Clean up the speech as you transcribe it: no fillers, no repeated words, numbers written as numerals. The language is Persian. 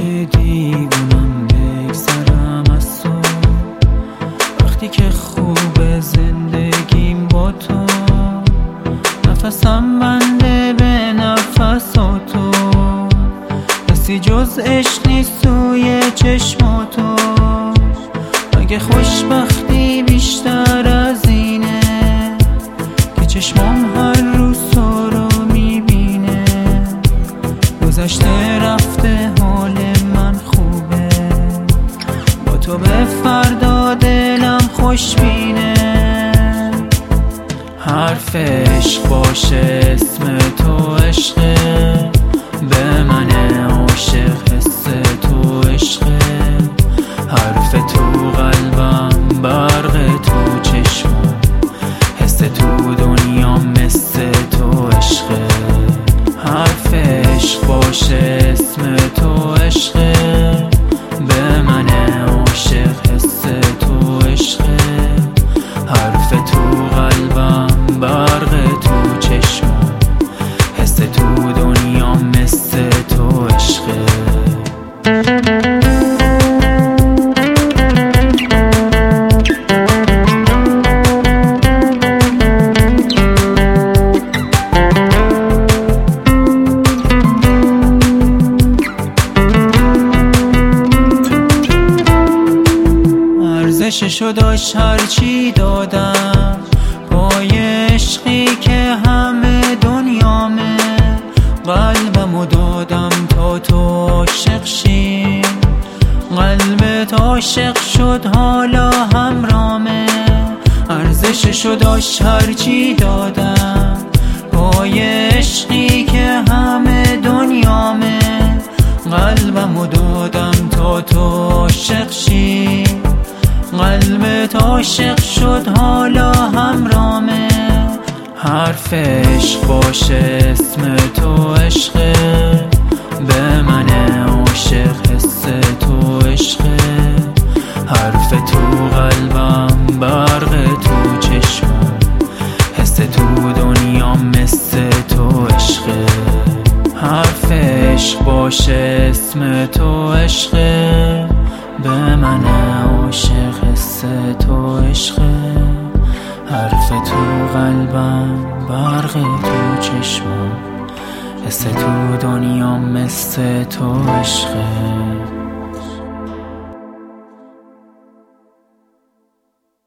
دیوونم بگذرم از تو، وقتی که خوب زندگیم با تو، نفسم بنده به نفس تو، کسی جز عشق نیست توی چشماتو. مگه خوشبختی بیشتر از اینه که چشمام هر روز تو رو میبینه؟ گذشته رفته حال من خوبه، با تو به فردا دلم خوشبینه. حرف عشق باشه اسم تو عشقه، به من عاشق حس تو عشقه. حرف تو قلبم برق تو چشمم، حس تو دنیا مثل تو عشقه. حرف عشق باشه اسم تو عشقه، به من عاشق حس تو عشقه. حرف تو قلبم برق تو چشمم، حس تو دنیا مثل تو عشقه. ارزششو داشت هرچی دادم، پای عشقی که همه دنیامه. قلبمو دادم تا تو عاشق شی، قلبت عاشق شد حالا همرامه. ارزششو داشت هرچی دادم، پای عشقی که همه دنیامه. قلبمو دادم تا تو عاشق شی، قلبت عاشق شد حالا همرامه. حرف عشق باشه اسم تو عشقه، به من عاشق حس تو عشقه. حرف تو قلبم برق تو چشمم، حس تو دنیا مثل تو عشقه. حرف عشق باشه اسم تو عشقه، به من عاشق حس تو عشقه. حرف تو قلبم برق تو چشمم، حس تو دنیا مثل تو عشقه.